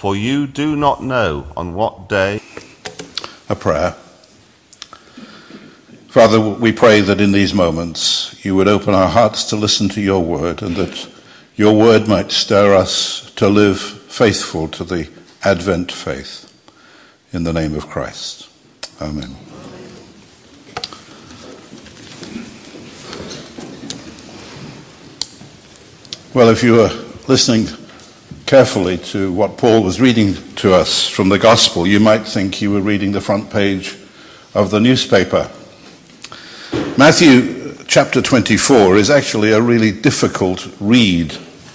for you do not know on what day. A prayer. Father, we pray that in these moments you would open our hearts to listen to your word, and that your word might stir us to live faithful to the Advent faith. In the name of Christ. Amen. Well, if you were listening carefully to what Paul was reading to us from the Gospel, you might think you were reading the front page of the newspaper. Matthew chapter 24 is actually a really difficult read.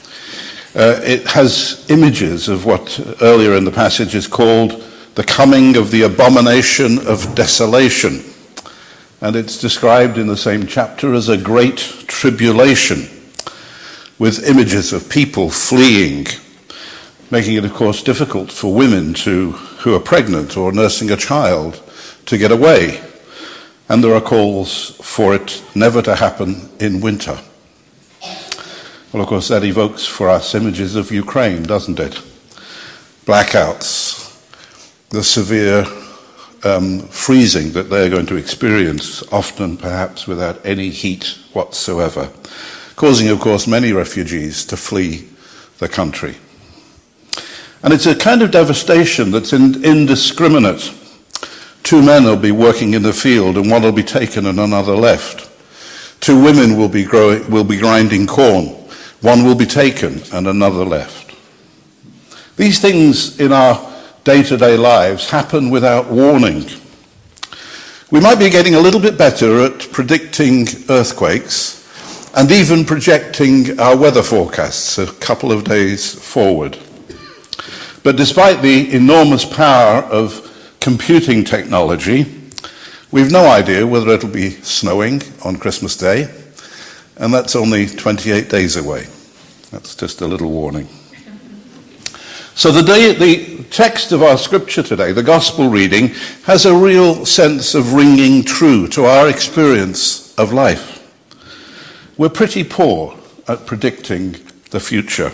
It has images of what earlier in the passage is called the coming of the abomination of desolation. And it's described in the same chapter as a great tribulation, with images of people fleeing, making it, of course, difficult for women who are pregnant or nursing a child to get away. And there are calls for it never to happen in winter. Well, of course, that evokes for us images of Ukraine, doesn't it? Blackouts, the severe freezing that they're going to experience, often perhaps without any heat whatsoever, causing, of course, many refugees to flee the country. And it's a kind of devastation that's indiscriminate. Two men will be working in the field, and one will be taken and another left. Two women will be grinding corn. One will be taken and another left. These things in our day-to-day lives happen without warning. We might be getting a little bit better at predicting earthquakes and even projecting our weather forecasts a couple of days forward. But despite the enormous power of computing technology, we've no idea whether it'll be snowing on Christmas Day, and that's only 28 days away. That's just a little warning. So the text of our scripture today, the gospel reading, has a real sense of ringing true to our experience of life. We're pretty poor at predicting the future.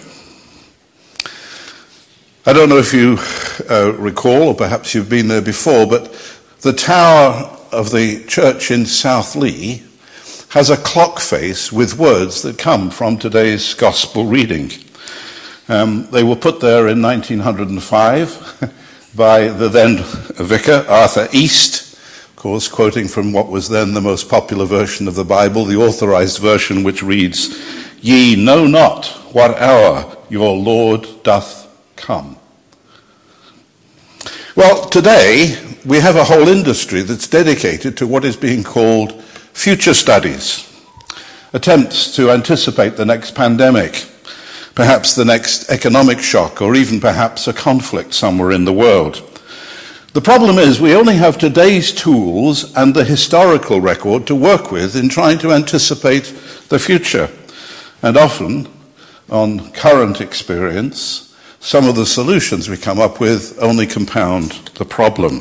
I don't know if you recall, or perhaps you've been there before, but the tower of the church in South Lee has a clock face with words that come from today's gospel reading. They were put there in 1905 by the then vicar, Arthur East, of course, quoting from what was then the most popular version of the Bible, the authorized version, which reads, "Ye know not what hour your Lord doth come." Well, today we have a whole industry that's dedicated to what is being called future studies, attempts to anticipate the next pandemic, perhaps the next economic shock, or even perhaps a conflict somewhere in the world. The problem is we only have today's tools and the historical record to work with in trying to anticipate the future. And often, on current experience, some of the solutions we come up with only compound the problem.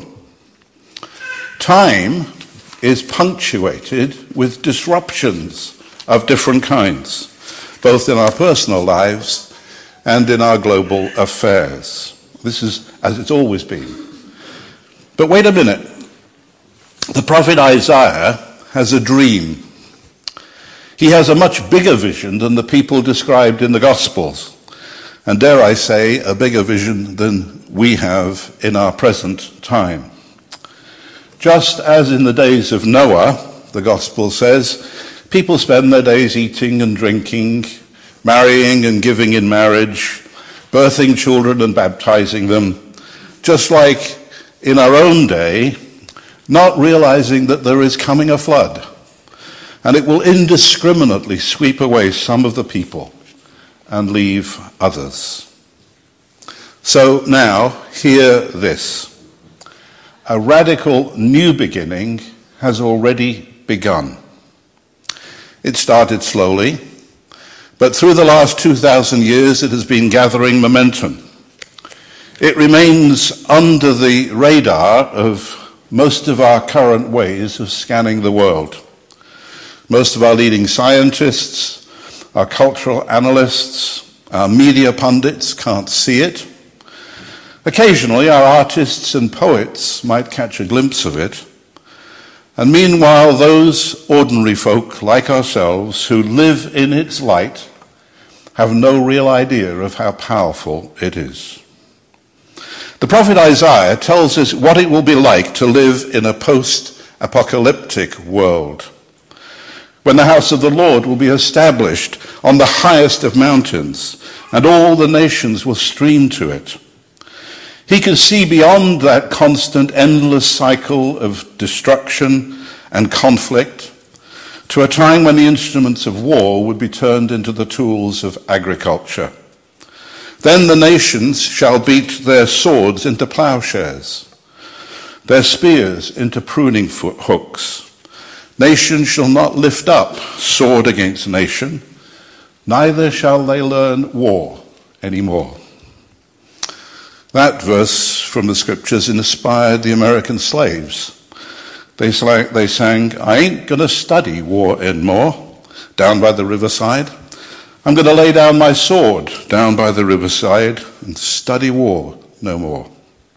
Time is punctuated with disruptions of different kinds, both in our personal lives and in our global affairs. This is as it's always been. But wait a minute. The prophet Isaiah has a dream. He has a much bigger vision than the people described in the Gospels. And dare I say, a bigger vision than we have in our present time. Just as in the days of Noah, the Gospel says, people spend their days eating and drinking, marrying and giving in marriage, birthing children and baptizing them, just like in our own day, not realizing that there is coming a flood, and it will indiscriminately sweep away some of the people and leave others. So now, hear this. A radical new beginning has already begun. It started slowly, but through the last 2,000 years it has been gathering momentum. It remains under the radar of most of our current ways of scanning the world. Most of our leading scientists, our cultural analysts, our media pundits can't see it. Occasionally, our artists and poets might catch a glimpse of it, and meanwhile, those ordinary folk like ourselves who live in its light have no real idea of how powerful it is. The prophet Isaiah tells us what it will be like to live in a post-apocalyptic world, when the house of the Lord will be established on the highest of mountains, and all the nations will stream to it. He can see beyond that constant, endless cycle of destruction and conflict to a time when the instruments of war would be turned into the tools of agriculture. Then the nations shall beat their swords into plowshares, their spears into pruning hooks. Nation shall not lift up sword against nation, neither shall they learn war anymore. That verse from the scriptures inspired the American slaves. They sang, I ain't going to study war anymore, down by the riverside. I'm going to lay down my sword down by the riverside and study war no more.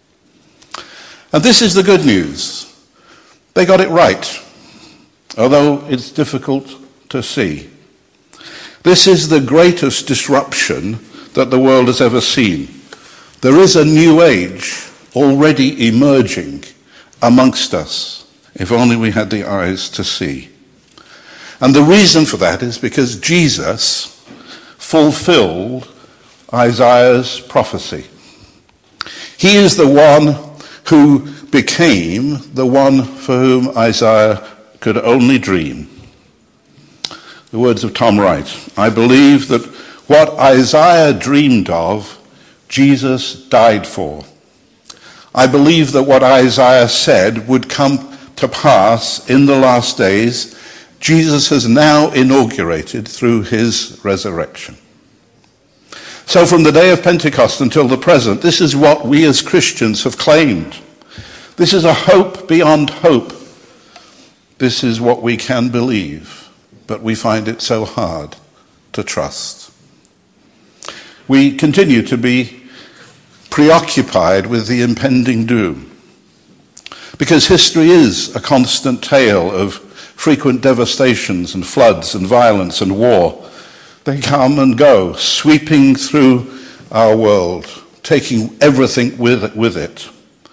And this is the good news. They got it right, although it's difficult to see. This is the greatest disruption that the world has ever seen. There is a new age already emerging amongst us, if only we had the eyes to see. And the reason for that is because Jesus fulfilled Isaiah's prophecy. He is the one who became the one for whom Isaiah could only dream. The words of Tom Wright, I believe that what Isaiah dreamed of, Jesus died for. I believe that what Isaiah said would come to pass in the last days, Jesus has now inaugurated through his resurrection. So from the day of Pentecost until the present, this is what we as Christians have claimed. This is a hope beyond hope. This is what we can believe, but we find it so hard to trust. We continue to be preoccupied with the impending doom, because history is a constant tale of frequent devastations and floods and violence and war. They come and go, sweeping through our world, taking everything with it.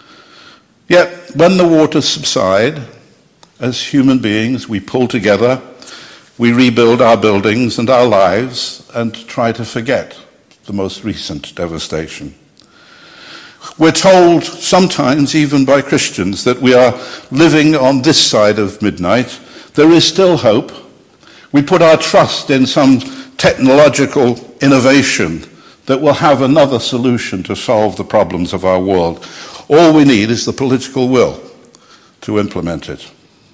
Yet, when the waters subside, as human beings, we pull together, we rebuild our buildings and our lives, and try to forget the most recent devastation. We're told, sometimes even by Christians, that we are living on this side of midnight. There is still hope. We put our trust in some technological innovation that will have another solution to solve the problems of our world. All we need is the political will to implement it.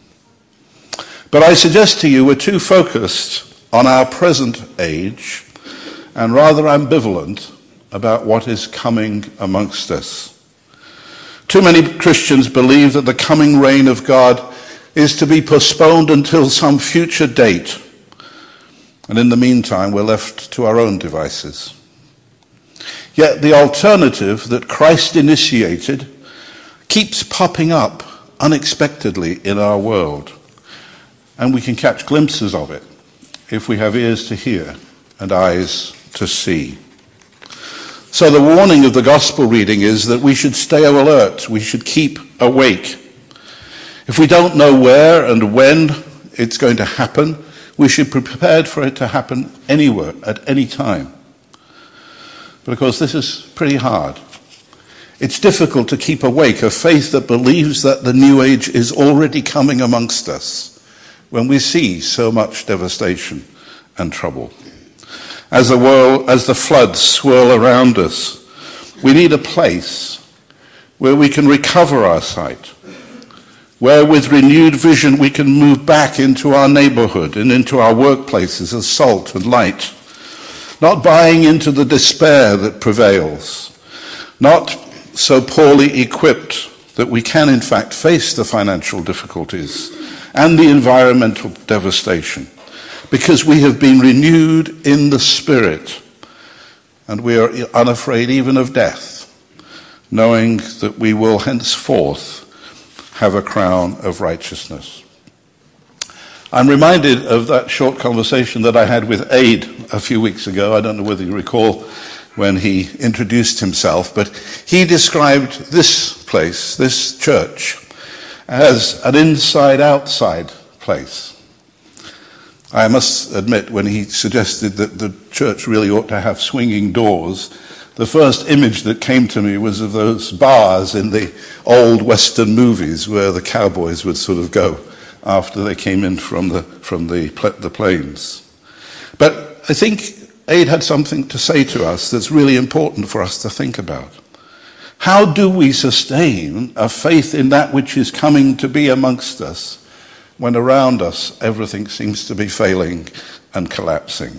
But I suggest to you we're too focused on our present age and rather ambivalent about what is coming amongst us. Too many Christians believe that the coming reign of God is to be postponed until some future date. And in the meantime, we're left to our own devices. Yet the alternative that Christ initiated keeps popping up unexpectedly in our world. And we can catch glimpses of it if we have ears to hear and eyes to see. So the warning of the gospel reading is that we should stay alert, we should keep awake. If we don't know where and when it's going to happen, we should be prepared for it to happen anywhere, at any time. But of course, this is pretty hard. It's difficult to keep awake a faith that believes that the new age is already coming amongst us when we see so much devastation and trouble. As the floods swirl around us, we need a place where we can recover our sight, where with renewed vision we can move back into our neighborhood and into our workplaces as salt and light, not buying into the despair that prevails, not so poorly equipped that we can in fact face the financial difficulties and the environmental devastation, because we have been renewed in the Spirit and we are unafraid even of death, knowing that we will henceforth have a crown of righteousness. I'm reminded of that short conversation that I had with Aid a few weeks ago. I don't know whether you recall when he introduced himself, but he described this place, this church, as an inside-outside place. I must admit, when he suggested that the church really ought to have swinging doors, the first image that came to me was of those bars in the old Western movies where the cowboys would sort of go after they came in from the plains. But I think Aid had something to say to us that's really important for us to think about. How do we sustain a faith in that which is coming to be amongst us when around us everything seems to be failing and collapsing?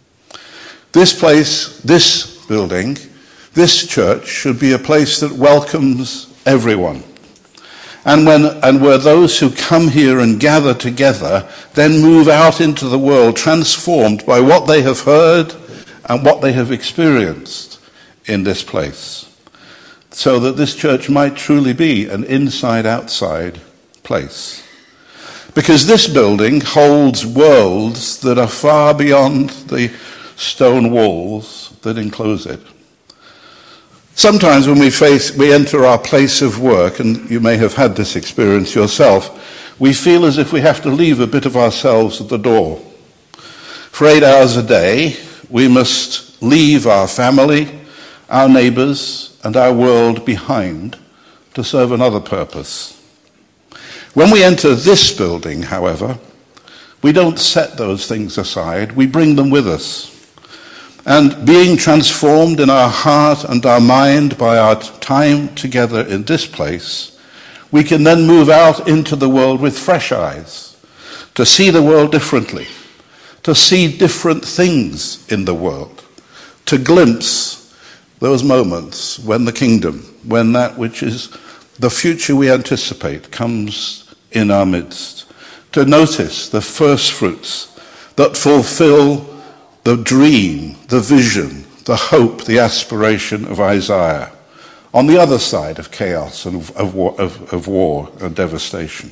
This place, this building, this church should be a place that welcomes everyone. And where those who come here and gather together then move out into the world transformed by what they have heard and what they have experienced in this place, so that this church might truly be an inside-outside place. Because this building holds worlds that are far beyond the stone walls that enclose it. Sometimes when we enter our place of work, and you may have had this experience yourself, we feel as if we have to leave a bit of ourselves at the door. For 8 hours a day, we must leave our family, our neighbors, and our world behind to serve another purpose. When we enter this building, however, we don't set those things aside, we bring them with us. And being transformed in our heart and our mind by our time together in this place, we can then move out into the world with fresh eyes, to see the world differently, to see different things in the world, to glimpse those moments when the kingdom, when that which is the future we anticipate comes in our midst, to notice the first fruits that fulfill the dream, the vision, the hope, the aspiration of Isaiah on the other side of chaos and of war and devastation.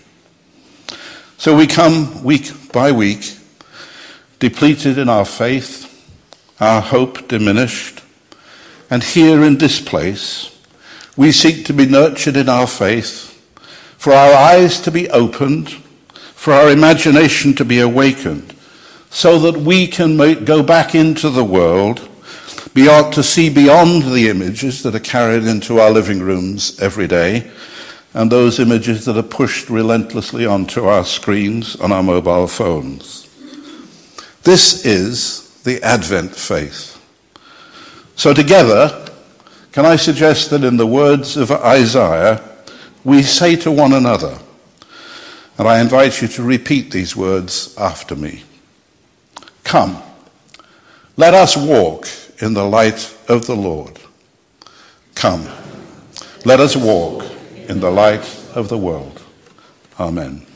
So we come week by week, depleted in our faith, our hope diminished, and here in this place, we seek to be nurtured in our faith, for our eyes to be opened, for our imagination to be awakened, so that we can go back into the world, to see beyond the images that are carried into our living rooms every day, and those images that are pushed relentlessly onto our screens on our mobile phones. This is the Advent faith. So together, can I suggest that in the words of Isaiah, we say to one another, and I invite you to repeat these words after me. Come, let us walk in the light of the Lord. Come, let us walk in the light of the world. Amen.